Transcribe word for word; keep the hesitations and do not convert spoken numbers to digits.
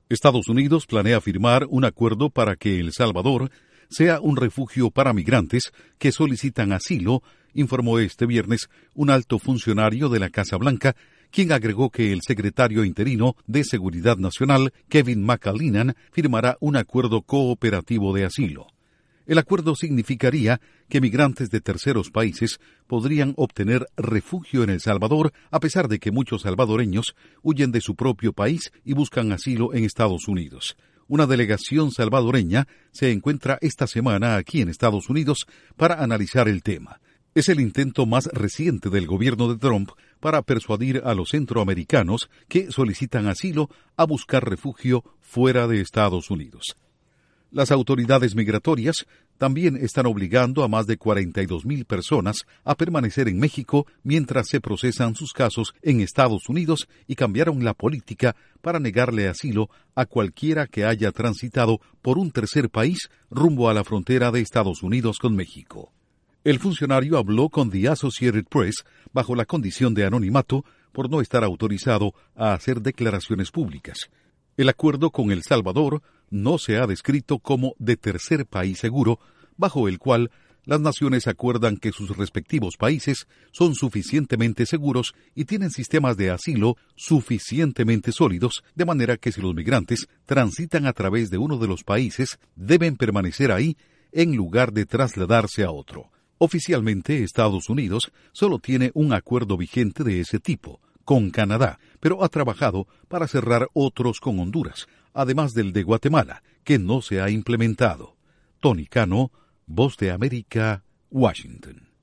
Estados Unidos planea firmar un acuerdo para que El Salvador sea un refugio para migrantes que solicitan asilo, informó este viernes un alto funcionario de la Casa Blanca, quien agregó que el secretario interino de Seguridad Nacional, Kevin McAleenan, firmará un acuerdo cooperativo de asilo. El acuerdo significaría que migrantes de terceros países podrían obtener refugio en El Salvador, a pesar de que muchos salvadoreños huyen de su propio país y buscan asilo en Estados Unidos. Una delegación salvadoreña se encuentra esta semana aquí en Estados Unidos para analizar el tema. Es el intento más reciente del gobierno de Trump para persuadir a los centroamericanos que solicitan asilo a buscar refugio fuera de Estados Unidos. Las autoridades migratorias también están obligando a más de cuarenta y dos mil personas a permanecer en México mientras se procesan sus casos en Estados Unidos y cambiaron la política para negarle asilo a cualquiera que haya transitado por un tercer país rumbo a la frontera de Estados Unidos con México. El funcionario habló con The Associated Press bajo la condición de anonimato por no estar autorizado a hacer declaraciones públicas. El acuerdo con El Salvador no se ha descrito como de tercer país seguro, bajo el cual las naciones acuerdan que sus respectivos países son suficientemente seguros y tienen sistemas de asilo suficientemente sólidos, de manera que si los migrantes transitan a través de uno de los países, deben permanecer ahí en lugar de trasladarse a otro. Oficialmente, Estados Unidos solo tiene un acuerdo vigente de ese tipo, con Canadá, pero ha trabajado para cerrar otros con Honduras, además del de Guatemala, que no se ha implementado. Tony Cano, Voz de América, Washington.